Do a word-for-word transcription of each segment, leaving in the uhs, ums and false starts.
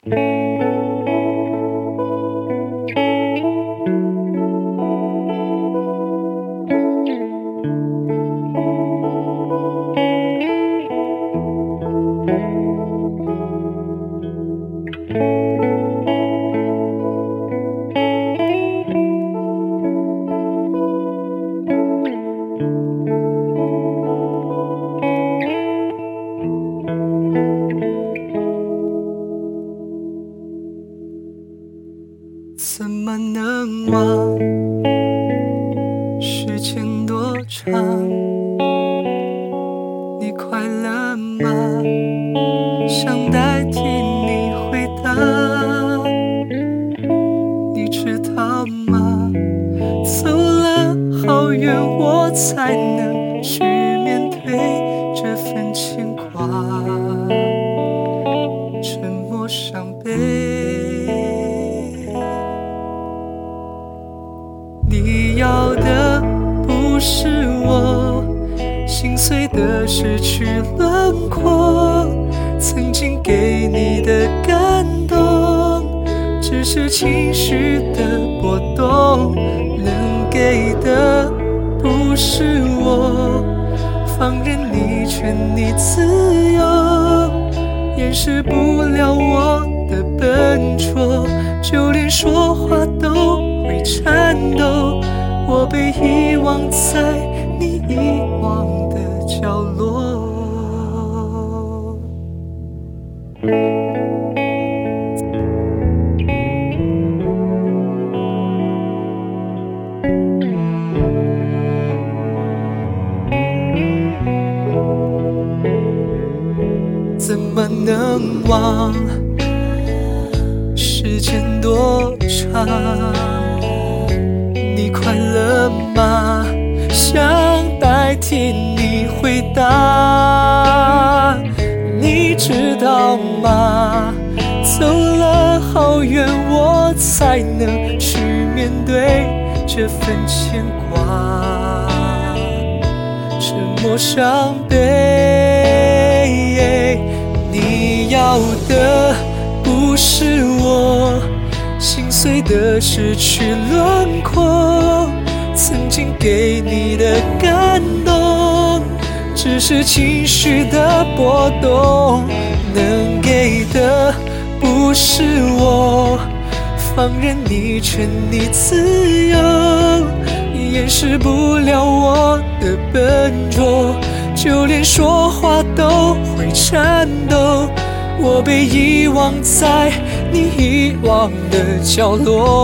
怎么能忘？时间多长？你快乐吗？想代替你回答。你知道吗？走了好远，我才能去面对这份牵挂。沉默伤悲。你要的不是我心碎的失去轮廓，曾经给你的感动，只是情绪的波动。能给的不是我放任你全你自由，掩饰不了我的笨拙，就连说话都会颤抖。我被遗忘在你遗忘的角落。怎么能忘？时间多长？你快乐吗？想代替你回答。你知道吗？走了好远，我才能去面对这份牵挂。沉默伤悲，你要的不是我心碎的失去轮廓，曾经给你的感动，只是情绪的波动。能给的不是我放任你全你自由，掩饰不了我的笨拙，就连说话都会颤抖。我被遗忘在你遗忘的角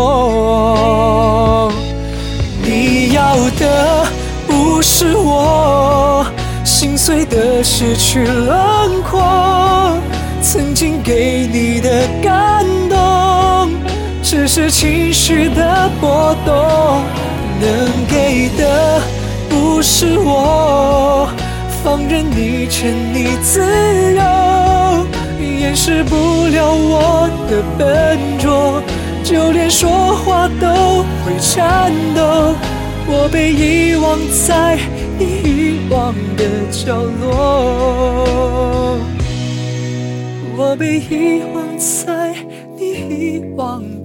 落。你要的不是我心碎的失去轮廓，曾经给你的感动，只是情绪的波动。能给的不是我放任你全你自由，掩饰不了我的笨拙，就连说话都会颤抖。我被遗忘在你遗忘的角落，我被遗忘在你遗忘